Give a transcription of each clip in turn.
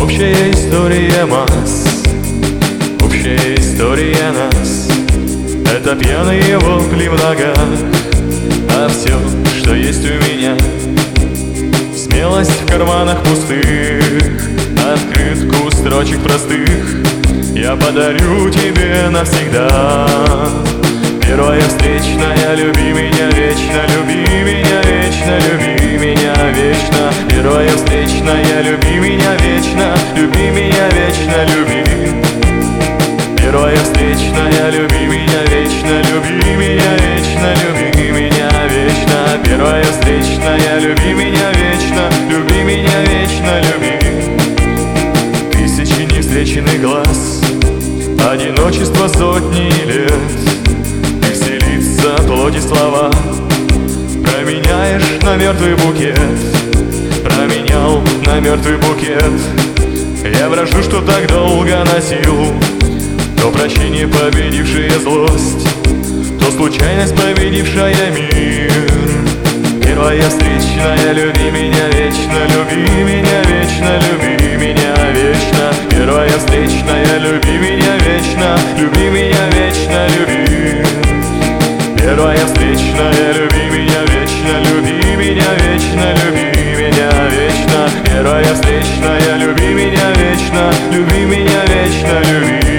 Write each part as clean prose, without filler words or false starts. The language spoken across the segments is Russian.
Общая история масс, общая история нас. Это пьяные вопли в ногах, а все, что есть у меня, смелость в карманах пустых, открытку строчек простых я подарю тебе навсегда. Первая встречная, люби меня вечно, люби меня вечно, люби меня вечно. Первая встречная, люби меня вечно, люби меня вечно, люби. Первая встречная, люби меня вечно, люби меня вечно, люби меня вечно. Первая встречная, люби меня вечно, люби меня вечно, люби. Тысячи невстреченных глаз, одиночество сотни лет. Ты вселится плоти слова, променяешь на мертвый букет. Променял на мертвый букет. Я вражду, что так долго носил, то прощение, победившее злость, то случайность, победившая мир. Первая встречная, люби меня вечно, люби меня вечно, люби меня вечно. Первая встречная, люби меня вечно, люби меня вечно, люби. Первая встречная, люби меня вечно, люби меня вечно, люби меня вечно. Первая встречная, люби меня вечно, люби меня вечно, люби меня.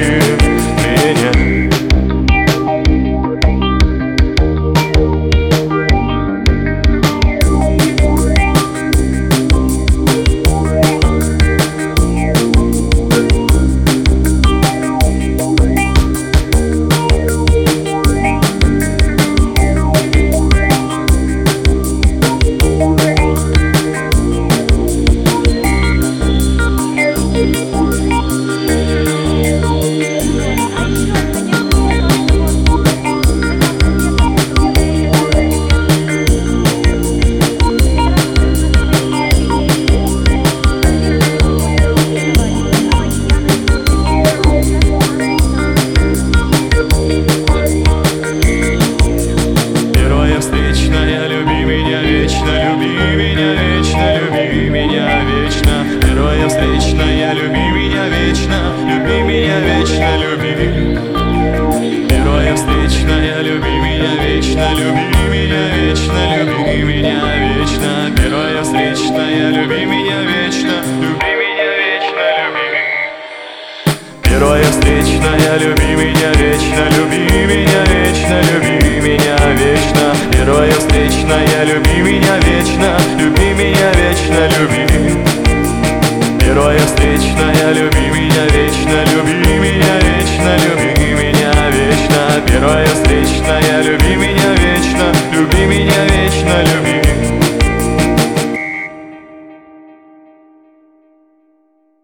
Первая встречная, люби меня вечно, люби меня вечно, люби. Первая встречная, люби меня вечно, люби меня вечно, люби меня вечно. Первая встречная, люби меня вечно, люби меня вечно, люби. Первая встречная, люби меня вечно, люби меня вечно, люби.